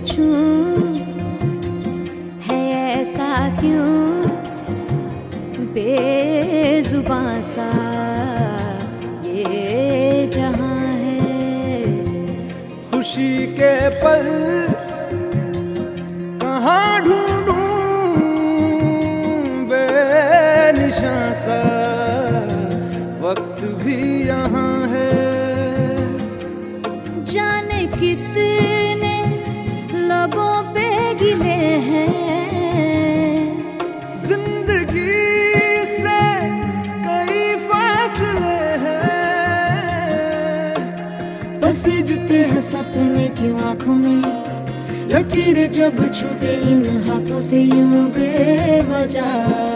पूछूं है ऐसा क्यों बेजुबां सा ये जहां है। खुशी के पल कहाँ ढूंढूं बेनिशां सा वक्त भी यहाँ है। जाने कितने लबों पे गिले हैं, जिंदगी से कई फासले हैं। बस जीते हैं सपने की आंखों में, लकीरें जब छूटे इन हाथों से यूं बेवजह।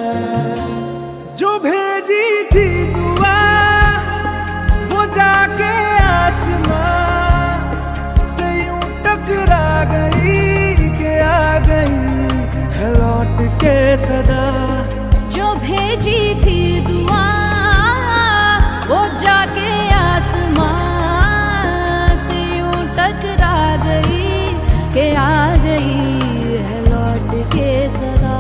जो भेजी थी दुआ वो जाके आसमां से यूं टकरा गई कि आ गई है लौट के सदा। जो भेजी थी दुआ वो जाके आसमां से यूं टकरा गई कि आ गई है लौट के सदा।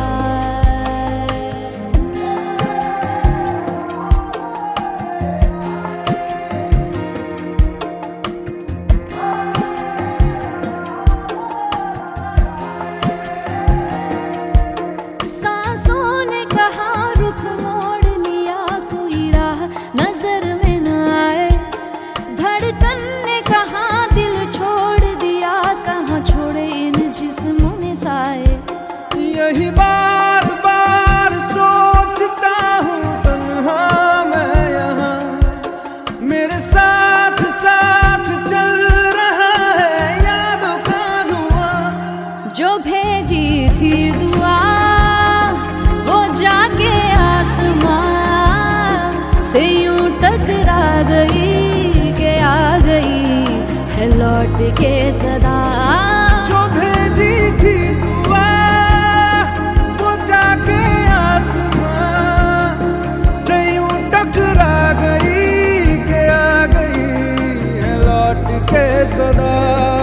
यही बार बार सोचता हूँ तन्हा मैं यहाँ, मेरे साथ साथ चल रहा है यादों का धुआं। जो भेजी थी दुआ वो जाके आसमां से यूं टकरा गई कि आ गई है लौट के सदा। जो भेजी थी दुआ वो जाके आसमां से यूं टकरा गई कि आ गई है लौट के सदा।